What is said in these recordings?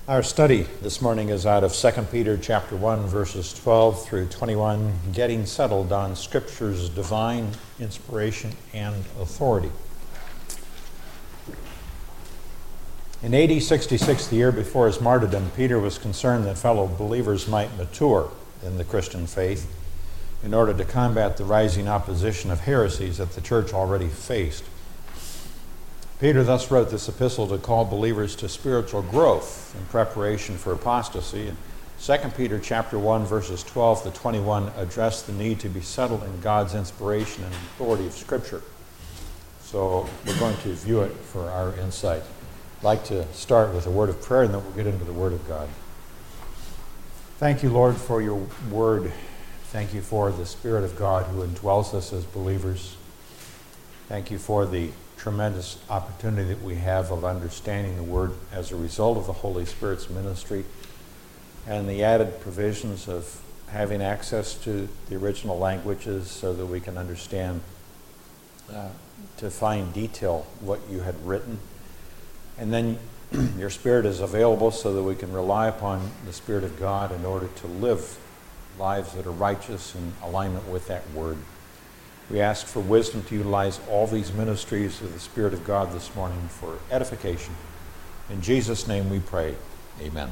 Our study this morning is out of 2 Peter chapter 1, verses 12 through 21, getting settled on Scripture's divine inspiration and authority. In AD 66, the year before his martyrdom, Peter was concerned that fellow believers might mature in the Christian faith in order to combat the rising opposition of heresies that the church already faced. Peter thus wrote this epistle to call believers to spiritual growth in preparation for apostasy. And 2 Peter chapter 1, verses 12 to 21 address the need to be settled in God's inspiration and authority of Scripture. So we're going to view it for our insight. I'd like to start with a word of prayer, and then we'll get into the Word of God. Thank you, Lord, for your Word. Thank you for the Spirit of God who indwells us as believers. Thank you for the tremendous opportunity that we have of understanding the Word as a result of the Holy Spirit's ministry and the added provisions of having access to the original languages so that we can understand to fine detail what you had written. And then your Spirit is available so that we can rely upon the Spirit of God in order to live lives that are righteous in alignment with that Word. We ask for wisdom to utilize all these ministries of the Spirit of God this morning for edification. In Jesus' name we pray. Amen.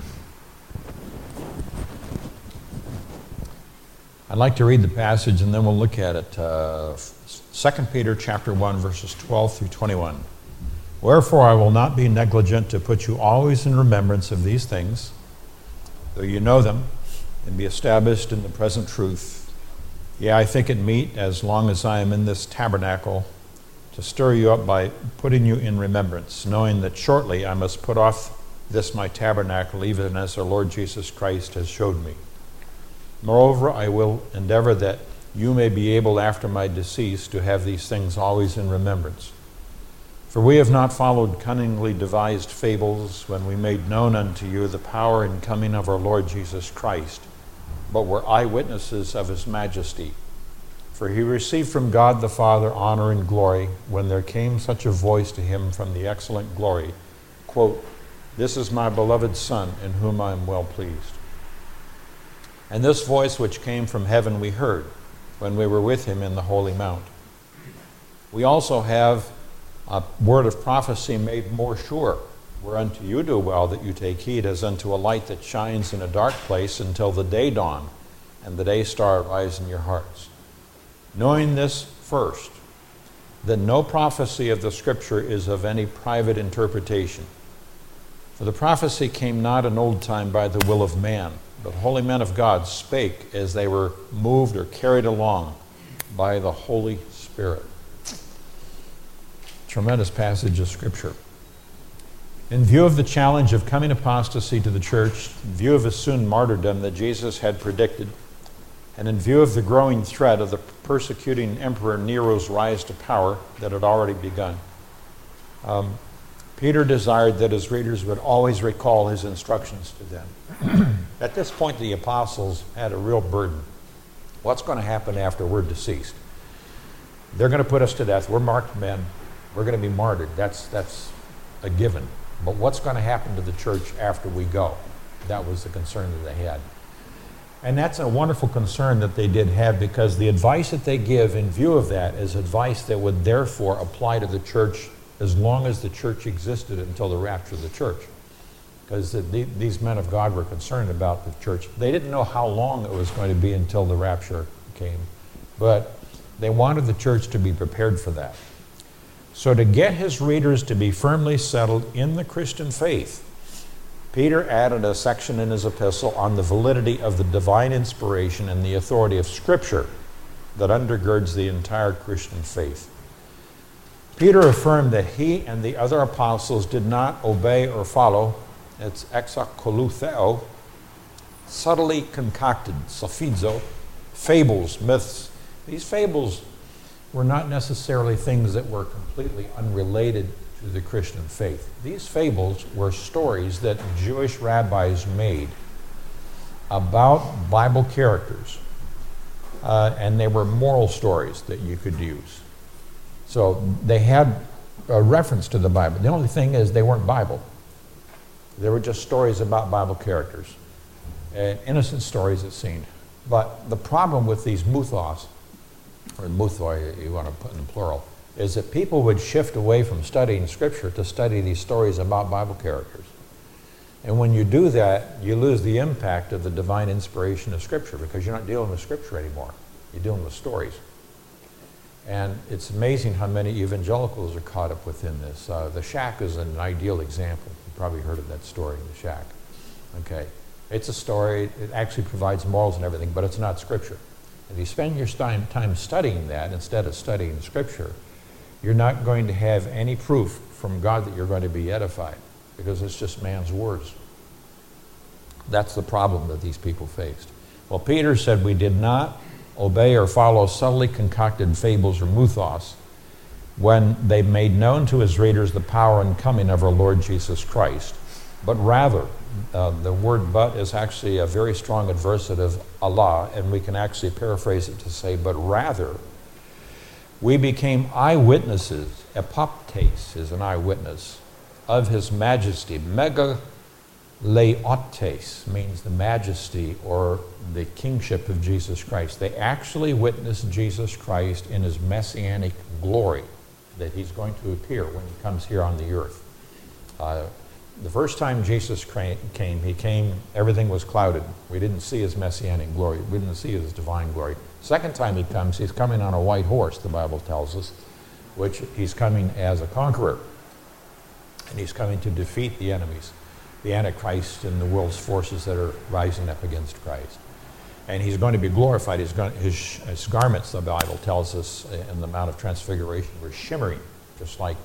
I'd like to read the passage and then we'll look at it. 2 Peter chapter 1, verses 12 through 21. Wherefore I will not be negligent to put you always in remembrance of these things, though you know them, and be established in the present truth. Yea, I think it meet, as long as I am in this tabernacle, to stir you up by putting you in remembrance, knowing that shortly I must put off this my tabernacle, even as our Lord Jesus Christ has showed me. Moreover, I will endeavor that you may be able after my decease to have these things always in remembrance. For we have not followed cunningly devised fables when we made known unto you the power and coming of our Lord Jesus Christ, but were eyewitnesses of his majesty. For he received from God the Father honor and glory when there came such a voice to him from the excellent glory, quote, "This is my beloved Son, in whom I am well pleased." And this voice which came from heaven we heard when we were with him in the holy mount. We also have a word of prophecy made more sure, whereunto you do well that you take heed as unto a light that shines in a dark place until the day dawn and the day star rise in your hearts. Knowing this first, that no prophecy of the Scripture is of any private interpretation. For the prophecy came not in old time by the will of man, but holy men of God spake as they were moved or carried along by the Holy Spirit. Tremendous passage of Scripture. In view of the challenge of coming apostasy to the church, in view of his soon martyrdom that Jesus had predicted, and in view of the growing threat of the persecuting Emperor Nero's rise to power that had already begun, Peter desired that his readers would always recall his instructions to them. At this point, the apostles had a real burden. What's going to happen after we're deceased? They're going to put us to death. We're marked men. We're going to be martyred. That's a given. But what's going to happen to the church after we go? That was the concern that they had. And that's a wonderful concern that they did have, because the advice that they give in view of that is advice that would therefore apply to the church as long as the church existed until the rapture of the church. Because these men of God were concerned about the church. They didn't know how long it was going to be until the rapture came, but they wanted the church to be prepared for that. So to get his readers to be firmly settled in the Christian faith, Peter added a section in his epistle on the validity of the divine inspiration and the authority of Scripture that undergirds the entire Christian faith. Peter affirmed that he and the other apostles did not obey or follow, it's exakolutheo, subtly concocted, sophizo, fables, myths. These fables were not necessarily things that were completely unrelated to the Christian faith. These fables were stories that Jewish rabbis made about Bible characters, and they were moral stories that you could use. So they had a reference to the Bible. The only thing is they weren't Bible. They were just stories about Bible characters, and innocent stories it seemed. But the problem with these muthos, or muthoi you want to put in plural, is that people would shift away from studying Scripture to study these stories about Bible characters. And when you do that, you lose the impact of the divine inspiration of Scripture, because you're not dealing with Scripture anymore. You're dealing with stories. And it's amazing how many evangelicals are caught up within this. The Shack is an ideal example. You've probably heard of that story, The Shack. Okay. It's a story. It actually provides morals and everything, but it's not Scripture. If you spend your time studying that instead of studying Scripture, you're not going to have any proof from God that you're going to be edified, because it's just man's words. That's the problem that these people faced. Well, Peter said, we did not obey or follow subtly concocted fables or muthos when they made known to his readers the power and coming of our Lord Jesus Christ, but rather, the word but is actually a very strong adversative, Allah, and we can actually paraphrase it to say, but rather, we became eyewitnesses. Epoptes is an eyewitness of his majesty. Megaleotes means the majesty or the kingship of Jesus Christ. They actually witnessed Jesus Christ in his messianic glory, that he's going to appear when he comes here on the earth. The first time Jesus came, everything was clouded. We didn't see his messianic glory. We didn't see his divine glory. Second time he comes, he's coming on a white horse, the Bible tells us, which he's coming as a conqueror. And he's coming to defeat the enemies, the Antichrist and the world's forces that are rising up against Christ. And he's going to be glorified. His garments, the Bible tells us, in the Mount of Transfiguration were shimmering, just like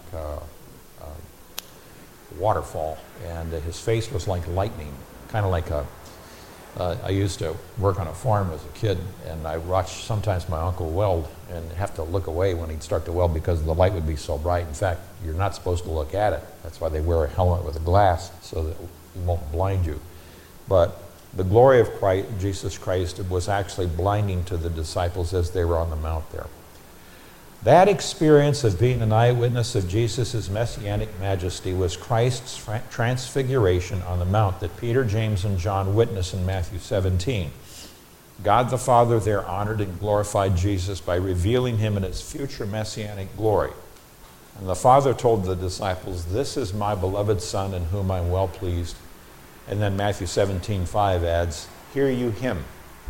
waterfall, and his face was like lightning, kind of like I used to work on a farm as a kid, and I watched sometimes my uncle weld and have to look away when he'd start to weld because the light would be so bright. In fact, you're not supposed to look at it. That's why they wear a helmet with a glass, so that it won't blind you. But the glory of Christ, Jesus Christ, was actually blinding to the disciples as they were on the mount there. That experience of being an eyewitness of Jesus' messianic majesty was Christ's transfiguration on the mount that Peter, James, and John witnessed in Matthew 17. God the Father there honored and glorified Jesus by revealing him in his future messianic glory. And the Father told the disciples, "This is my beloved Son in whom I'm well pleased." And then Matthew 17:5 adds, "Hear you him."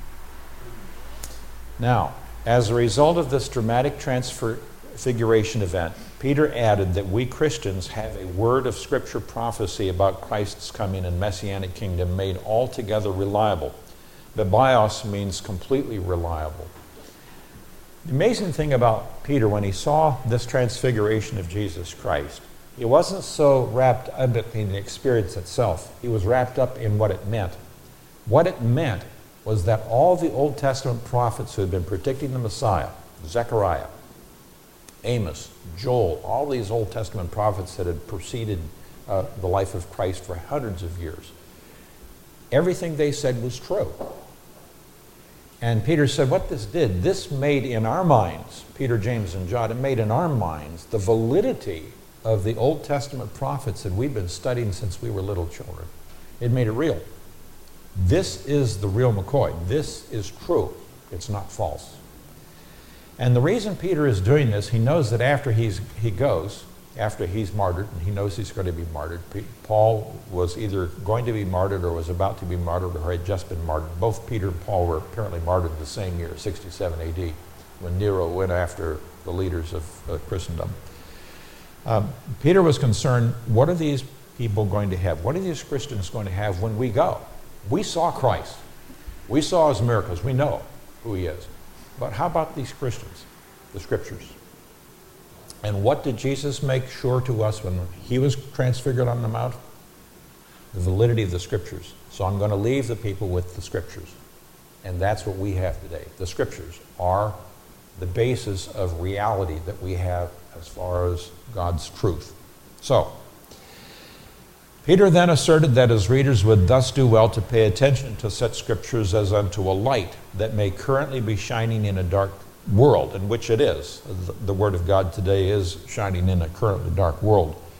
Now, as a result of this dramatic transfiguration event, Peter added that we Christians have a word of Scripture prophecy about Christ's coming and messianic kingdom made altogether reliable. Biblios means completely reliable. The amazing thing about Peter, when he saw this transfiguration of Jesus Christ, he wasn't so wrapped up in the experience itself. He was wrapped up in what it meant. What it meant was that all the Old Testament prophets who had been predicting the Messiah, Zechariah, Amos, Joel, all these Old Testament prophets that had preceded the life of Christ for hundreds of years, everything they said was true. And Peter said what this did, this made in our minds, Peter, James, and John, it made in our minds the validity of the Old Testament prophets that we've been studying since we were little children. It made it real. This is the real McCoy. This is true. It's not false. And the reason Peter is doing this, he knows that after he's martyred, and he knows he's going to be martyred. Paul was either going to be martyred or was about to be martyred or had just been martyred. Both Peter and Paul were apparently martyred the same year, 67 AD, when Nero went after the leaders of Christendom. Peter was concerned, what are these people going to have? What are these Christians going to have when we go? We saw Christ. We saw his miracles. We know who he is. But how about these Christians? The Scriptures. And what did Jesus make sure to us when he was transfigured on the mount? The validity of the Scriptures. So I'm going to leave the people with the Scriptures. And that's what we have today. The Scriptures are the basis of reality that we have as far as God's truth. So, Peter then asserted that his readers would thus do well to pay attention to such Scriptures as unto a light that may currently be shining in a dark world, in which it is. The Word of God today is shining in a currently dark world.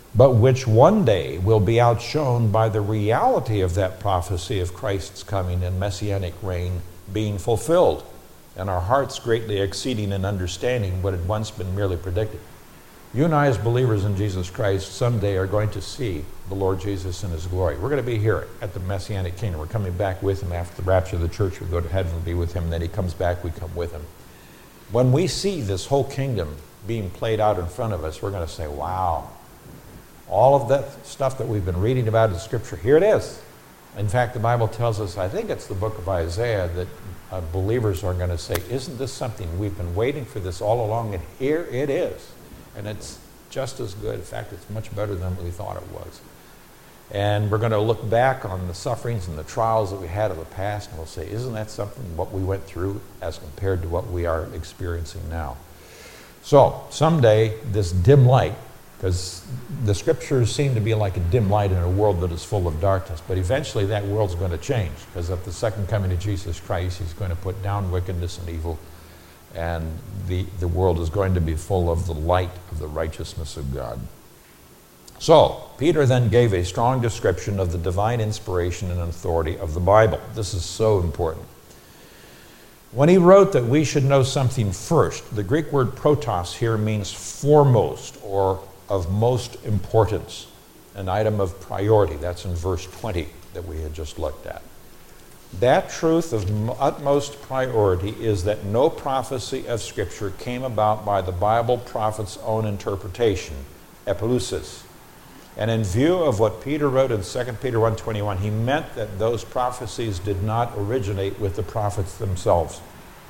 but which one day will be outshone by the reality of that prophecy of Christ's coming and messianic reign being fulfilled, and our hearts greatly exceeding in understanding what had once been merely predicted. You and I, as believers in Jesus Christ, someday are going to see the Lord Jesus in his glory. We're going to be here at the Messianic Kingdom. We're coming back with him after the rapture of the church. We go to heaven and be with him, and then he comes back, we come with him. When we see this whole kingdom being played out in front of us, we're going to say, wow, all of that stuff that we've been reading about in Scripture, here it is. In fact, the Bible tells us, I think it's the book of Isaiah, that believers are going to say, isn't this something? We've been waiting for this all along, and here it is. And it's just as good. In fact, it's much better than we thought it was. And we're going to look back on the sufferings and the trials that we had in the past, and we'll say, isn't that something, what we went through as compared to what we are experiencing now? So, someday, this dim light, because the Scriptures seem to be like a dim light in a world that is full of darkness, but eventually that world's going to change, because at the second coming of Jesus Christ, he's going to put down wickedness and evil, and the world is going to be full of the light of the righteousness of God. So, Peter then gave a strong description of the divine inspiration and authority of the Bible. This is so important. When he wrote that we should know something first, the Greek word protos here means foremost or of most importance, an item of priority. That's in verse 20 that we had just looked at. That truth of utmost priority is that no prophecy of Scripture came about by the Bible prophet's own interpretation, epilusis. And in view of what Peter wrote in 2 Peter 1:21, he meant that those prophecies did not originate with the prophets themselves.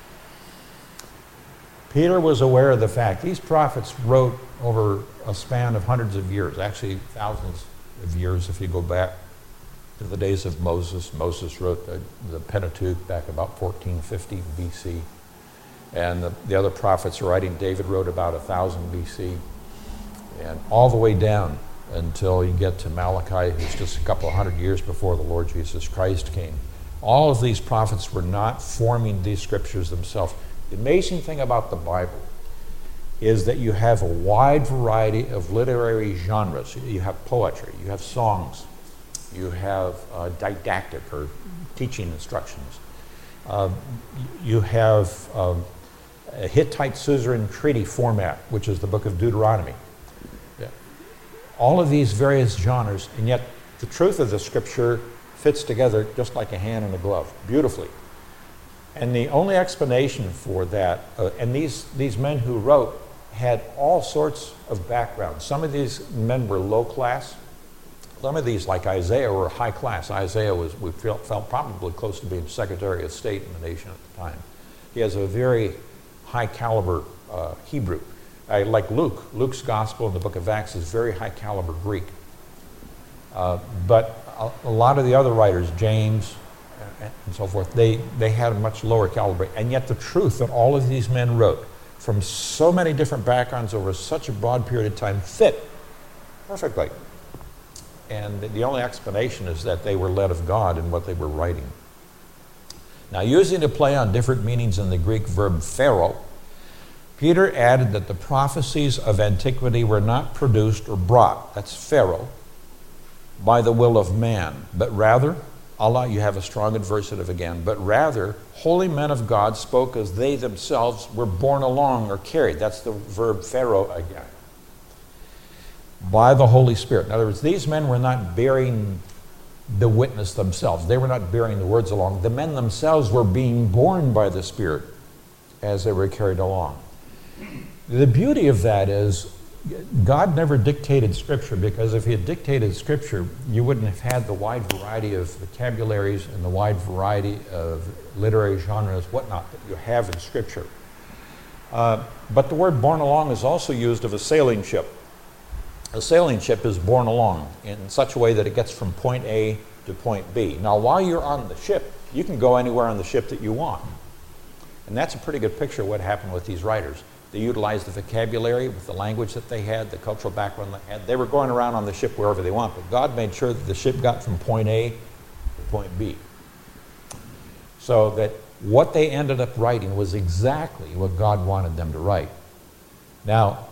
Peter was aware of the fact these prophets wrote over a span of hundreds of years, actually thousands of years if you go back to the days of Moses. Moses wrote the Pentateuch back about 1450 BC. And the other prophets writing, David wrote about 1000 BC. And all the way down until you get to Malachi, who's just a couple of hundred years before the Lord Jesus Christ came. All of these prophets were not forming these scriptures themselves. The amazing thing about the Bible is that you have a wide variety of literary genres. You have poetry, you have songs, you have didactic or teaching instructions. You have a Hittite suzerain treaty format, which is the book of Deuteronomy. All of these various genres, and yet the truth of the Scripture fits together just like a hand in a glove, beautifully. And the only explanation for that, and these men who wrote had all sorts of backgrounds. Some of these men were low class. Some of these, like Isaiah, were high class. Isaiah we felt probably close to being Secretary of State in the nation at the time. He has a very high caliber Hebrew. Like Luke. Luke's gospel in the book of Acts is very high caliber Greek. But a lot of the other writers, James and so forth, they had a much lower caliber. And yet the truth that all of these men wrote from so many different backgrounds over such a broad period of time fit perfectly. And the only explanation is that they were led of God in what they were writing. Now, using a play on different meanings in the Greek verb pharaoh, Peter added that the prophecies of antiquity were not produced or brought, that's Pharaoh, by the will of man, but rather, Allah, you have a strong adversative again, but rather, holy men of God spoke as they themselves were borne along or carried. That's the verb Pharaoh again. By the Holy Spirit. In other words, these men were not bearing the witness themselves. They were not bearing the words along. The men themselves were being borne by the Spirit as they were carried along. The beauty of that is God never dictated Scripture, because if he had dictated Scripture, you wouldn't have had the wide variety of vocabularies and the wide variety of literary genres, whatnot, that you have in Scripture. But the word borne along is also used of a sailing ship. A sailing ship is borne along in such a way that it gets from point A to point B. Now, while you're on the ship, you can go anywhere on the ship that you want. And that's a pretty good picture of what happened with these writers. They utilized the vocabulary with the language that they had, the cultural background they had. They were going around on the ship wherever they want, but God made sure that the ship got from point A to point B. So that what they ended up writing was exactly what God wanted them to write. Now,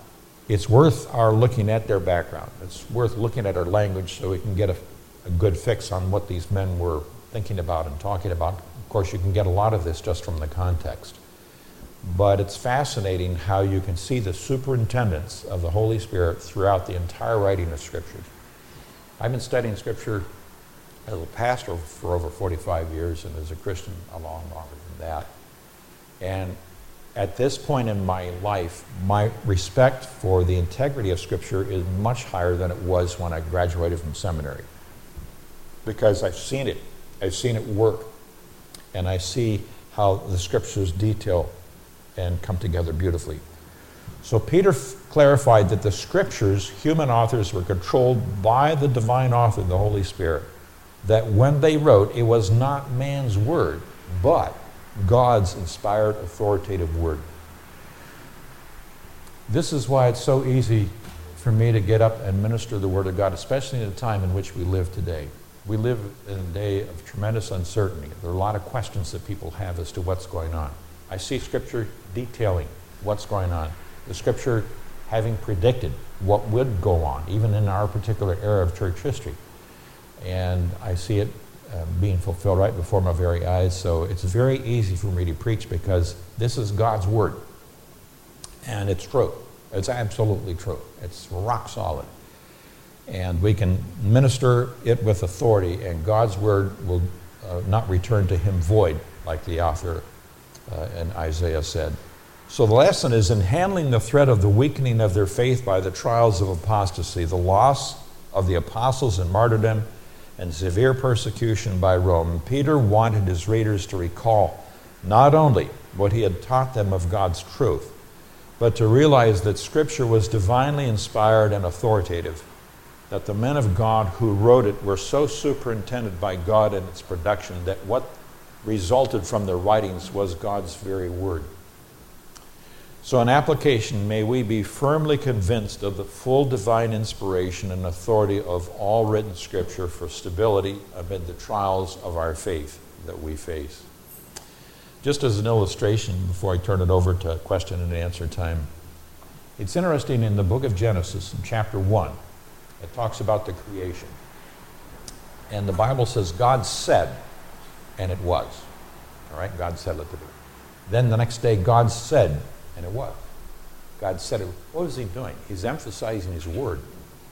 it's worth our looking at their background. It's worth looking at our language so we can get a good fix on what these men were thinking about and talking about. Of course, you can get a lot of this just from the context. But it's fascinating how you can see the superintendence of the Holy Spirit throughout the entire writing of Scripture. I've been studying Scripture as a pastor for over 45 years and as a Christian a lot longer than that. And at this point in my life, my respect for the integrity of Scripture is much higher than it was when I graduated from seminary. Because I've seen it work, and I see how the Scriptures detail and come together beautifully. So Peter clarified that the Scriptures, human authors, were controlled by the divine author, the Holy Spirit, that when they wrote, it was not man's word, but God's inspired, authoritative word. This is why it's so easy for me to get up and minister the Word of God, especially in the time in which we live today. We live in a day of tremendous uncertainty. There are a lot of questions that people have as to what's going on. I see Scripture detailing what's going on. The Scripture having predicted what would go on, even in our particular era of church history. And I see it being fulfilled right before my very eyes. So it's very easy for me to preach because this is God's Word. And it's true. It's absolutely true. It's rock solid. And we can minister it with authority, and God's Word will not return to him void, like the author in Isaiah said. So the lesson is in handling the threat of the weakening of their faith by the trials of apostasy, the loss of the apostles and martyrdom, and severe persecution by Rome. Peter wanted his readers to recall not only what he had taught them of God's truth, but to realize that Scripture was divinely inspired and authoritative, that the men of God who wrote it were so superintended by God in its production that what resulted from their writings was God's very word. So in application, may we be firmly convinced of the full divine inspiration and authority of all written Scripture for stability amid the trials of our faith that we face. Just as an illustration, before I turn it over to question and answer time, it's interesting in the book of Genesis, in chapter 1, it talks about the creation. And the Bible says, God said, and it was. All right, God said, let it be. Then the next day, God said, and it was. God said it. What is he doing? He's emphasizing his word.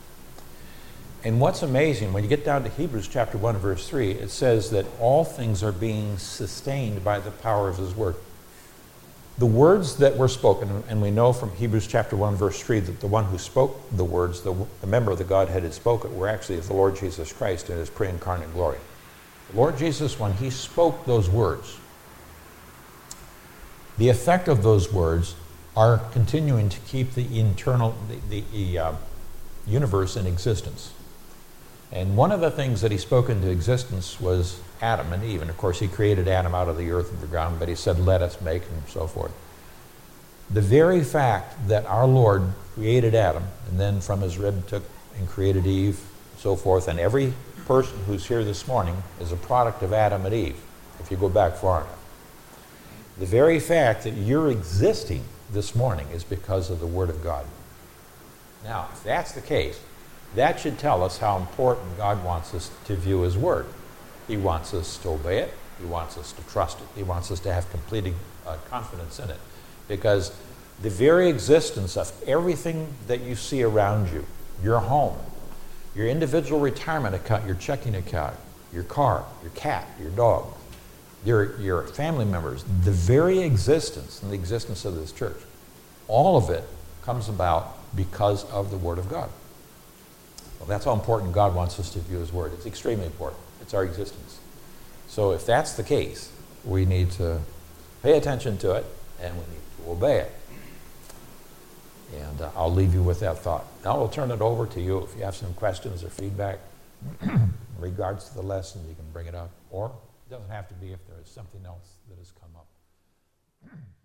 And what's amazing, when you get down to Hebrews chapter 1, verse 3, it says that all things are being sustained by the power of his word. The words that were spoken, and we know from Hebrews chapter 1, verse 3, that the one who spoke the words, the member of the Godhead had spoken, were actually the Lord Jesus Christ in his pre-incarnate glory. The Lord Jesus, when he spoke those words, the effect of those words are continuing to keep the universe in existence. And one of the things that he spoke into existence was Adam and Eve. And of course, he created Adam out of the earth and the ground, but he said, let us make, and so forth. The very fact that our Lord created Adam, and then from his rib took and created Eve, and so forth, and every person who's here this morning is a product of Adam and Eve, if you go back far enough. The very fact that you're existing this morning is because of the Word of God. Now, if that's the case, that should tell us how important God wants us to view his word. He wants us to obey it. He wants us to trust it. He wants us to have complete confidence in it. Because the very existence of everything that you see around you, your home, your individual retirement account, your checking account, your car, your cat, your dog, your family members, the very existence and the existence of this church, all of it comes about because of the Word of God. Well, that's how important God wants us to view his word. It's extremely important. It's our existence. So if that's the case, we need to pay attention to it and we need to obey it. And I'll leave you with that thought. Now I'll turn it over to you. If you have some questions or feedback in regards to the lesson, you can bring it up. Or it doesn't have to be if there is something else that has come up.